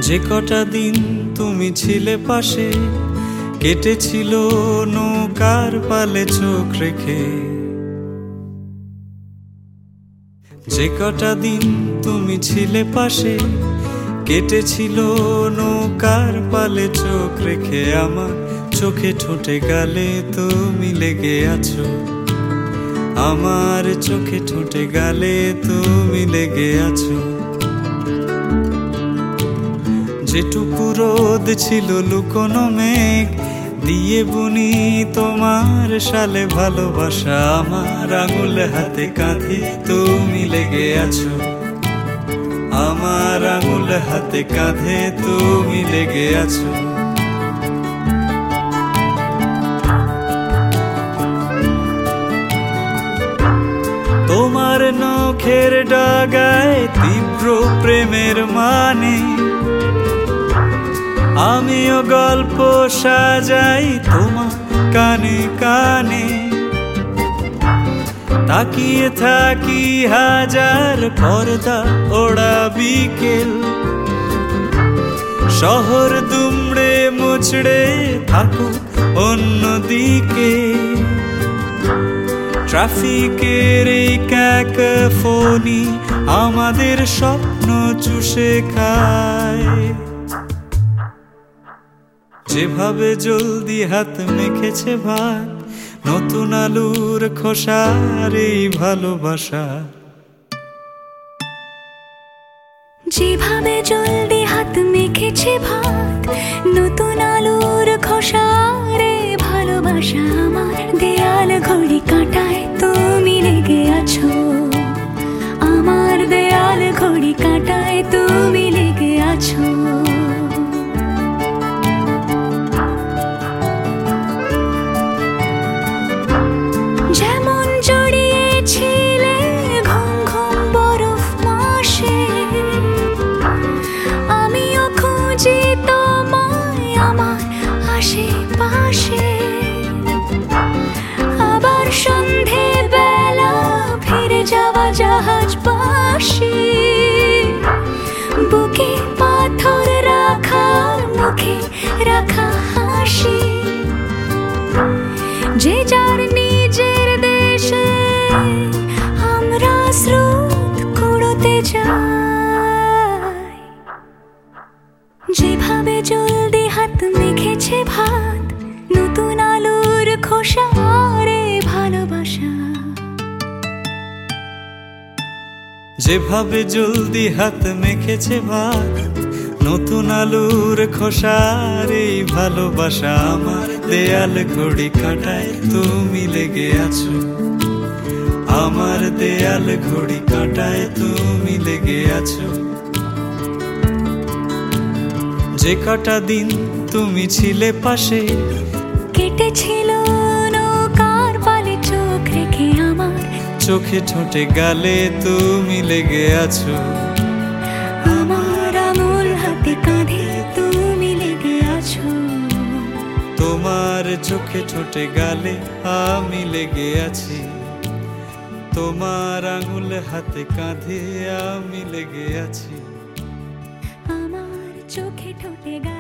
যে কটা দিন তুমি ছিলে পাশে, কেটেছিল নৌকার পালে চোখ রেখে। যে কটা দিন তুমি ছিলে পাশে, কেটেছিল নৌকার পালে চোখ রেখে। আমার চোখে ঠোঁটে গালে তুমি লেগে আছো, আমার চোখে ঠোঁটে গালে তুমি লেগে আছো। যেটুকু রোদ ছিল লুকোনো মেঘ দিয়ে বুনি তোমার সালে ভালোবাসা। আমার আঙুল হাতে কাঁধে তুমি লেগে আছো, আমার আঙুল হাতে কাঁধে তুমি লেগে আছো। তোমার নখের ডাগায় তীব্র প্রেমের মানে, আমিও গল্প সাজাই তোমার কানে কানে। তাকিয়ে থাকি হাজার পর্দা ওড়া বিকেল, শহর দুমড়ে মুচড়ে থাকো অন্যদিকে। ট্রাফিকের এই ক্যাকোফোনি আমাদের স্বপ্ন চুষে খায়। যেভাবে জলদি হাত মেখেছে ভাত, নতুন আলুর খোসার এই ভালোবাসা। যেভাবে জলদি হাত মেখেছে ভাত, নতুন আলুর খোসার এই ভালোবাসা। আমার দেয়াল ঘড়ি কাঁটায় তুমি লেগে আছো, আমার দেয়াল ঘড়ি কাঁটায় তুমি লেগে আছো। যেমন জড়িয়েছিলে ঘুম ঘুম বরফ মাসে, আমিও খুঁজি তোমায় আমার আশেপাশে। আবার সন্ধে বেলা ফিরে যাওয়া জাহাজ বাসি, বুকে পাথর রাখা মুখে রাখা হাসি। যে যার নিজের দেশে আমরা স্রোত কুড়োতে যাই। যেভাবে জলদি হাত মেখেছে ভাত, নতুন আলুর খোসার এই ভালোবাসা। যেভাবে জলদি হাত মেখেছে ভাত, নতুন আলুর খোসার এই ভালোবাসা। আমার দেয়াল ঘড়ি কাঁটায় তুমি লেগে আছো, আমার দেয়াল ঘড়ি কাঁটায় তুমি লেগে আছো। যে কটা দিন তুমি ছিলে পাশে, কেটেছিল নৌকার পালে চোখ রেখে। আমার চোখে ঠোঁটে গালে তুমি লেগে আছো, আমার আঙুল হাতে কাঁধে তুমি লেগে আছো। তোমার চোখে ঠোঁটে গালে আমি লেগে আছি, তোমার আঙুল হাতে কাঁধে আমি লেগে আছি। আমার চোখে ঠোঁটে